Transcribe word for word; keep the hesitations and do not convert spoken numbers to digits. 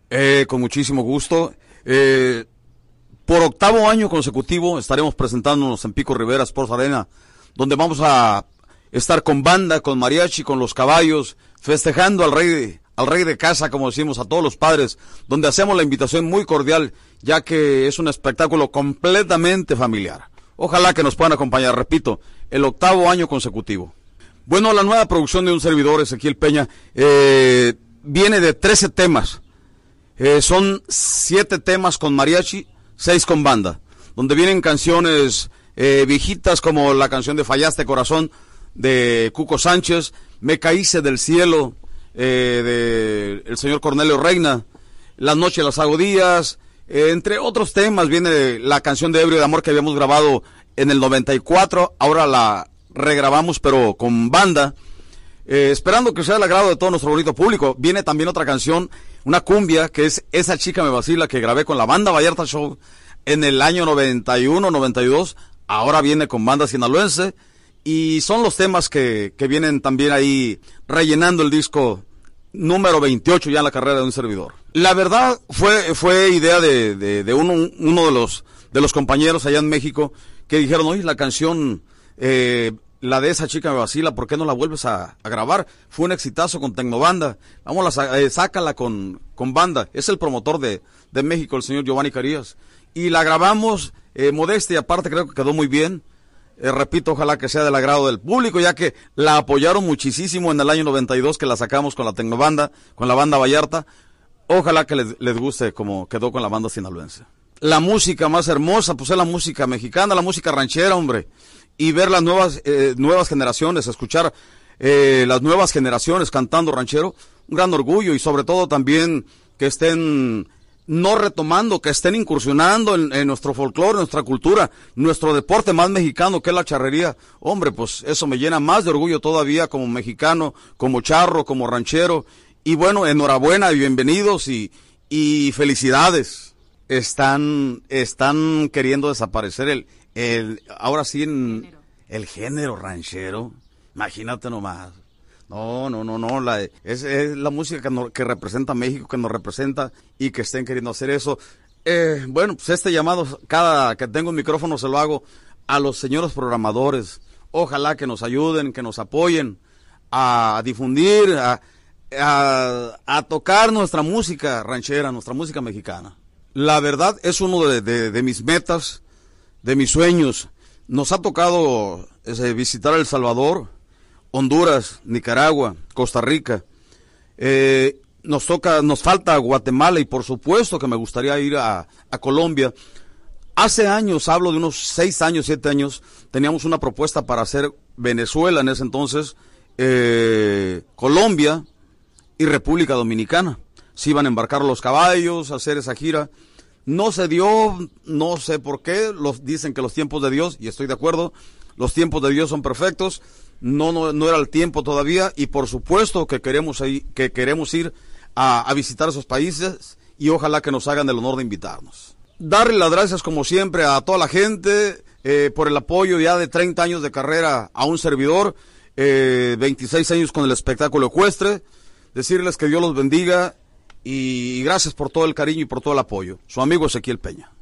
Eh, con muchísimo gusto. Eh, por octavo año consecutivo estaremos presentándonos en Pico Rivera Sports Arena, donde vamos a estar con banda, con mariachi, con los caballos, festejando al rey de, al rey de casa, como decimos, a todos los padres, donde hacemos la invitación muy cordial, ya que es un espectáculo completamente familiar. Ojalá que nos puedan acompañar, repito, el octavo año consecutivo. Bueno, la nueva producción de un servidor, Ezequiel Peña, eh, viene de trece temas. Eh, son siete temas con mariachi, seis con banda, donde vienen canciones eh, viejitas como la canción de Fallaste Corazón de Cuco Sánchez, Me Caíse del Cielo eh, de el señor Cornelio Reina, La Noche de las Agodías, eh, entre otros temas. Viene la canción de Ebrio de Amor que habíamos grabado en el noventa y cuatro, ahora la regrabamos pero con banda. Eh, esperando que sea el agrado de todo nuestro bonito público. Viene también otra canción, una cumbia, que es Esa Chica Me Vacila, que grabé con la banda Vallarta Show en el año noventa y uno, noventa y dos. Ahora viene con banda sinaloense. Y son los temas que, que vienen también ahí rellenando el disco número veintiocho ya en la carrera de un servidor. La verdad fue, fue idea de, de, de uno, uno de los, de los compañeros allá en México que dijeron, oye, la canción... Eh, la de Esa Chica Me Vacila, ¿por qué no la vuelves a, a grabar? Fue un exitazo con Tecnobanda, vamos, a, eh, sácala con, con banda. Es el promotor de, de México, el señor Giovanni Carías, y la grabamos, eh, modesta, y aparte creo que quedó muy bien. Eh, repito, ojalá que sea del agrado del público, ya que la apoyaron muchísimo en el año noventa y dos, que la sacamos con la Tecnobanda, con la banda Vallarta. Ojalá que les, les guste como quedó con la banda sinaloense. La música más hermosa, pues es la música mexicana, la música ranchera, hombre. Y ver las nuevas eh, nuevas generaciones, escuchar eh, las nuevas generaciones cantando ranchero, un gran orgullo, y sobre todo también que estén no retomando, que estén incursionando en, en nuestro folclore, nuestra cultura, nuestro deporte más mexicano, que es la charrería. Hombre, pues eso me llena más de orgullo todavía como mexicano, como charro, como ranchero. Y bueno, enhorabuena y bienvenidos y, y felicidades. Están, están queriendo desaparecer el El, ahora sí, en género. El género ranchero, imagínate nomás. No, no, no, no, la, es, es la música que, no, que representa México, que nos representa, y que estén queriendo hacer eso. Eh, bueno, pues este llamado, cada que tengo un micrófono se lo hago a los señores programadores. Ojalá que nos ayuden, que nos apoyen a difundir, a, a, a tocar nuestra música ranchera, nuestra música mexicana. La verdad es uno de, de, de mis metas, de mis sueños. Nos ha tocado eh, visitar El Salvador, Honduras, Nicaragua, Costa Rica. Eh, nos toca, nos falta Guatemala, y por supuesto que me gustaría ir a, a Colombia. Hace años, hablo de unos seis años, siete años, teníamos una propuesta para hacer Venezuela en ese entonces, eh, Colombia y República Dominicana. Se iban a embarcar los caballos, a hacer esa gira. No se dio, no sé por qué, los, dicen que los tiempos de Dios, y estoy de acuerdo, los tiempos de Dios son perfectos, no, no, no era el tiempo todavía, y por supuesto que queremos, ahí, que queremos ir a, a visitar esos países, y ojalá que nos hagan el honor de invitarnos. Darle las gracias como siempre a toda la gente eh, por el apoyo ya de treinta años de carrera a un servidor, eh, veintiséis años con el espectáculo ecuestre, decirles que Dios los bendiga. Y gracias por todo el cariño y por todo el apoyo. Su amigo Ezequiel Peña.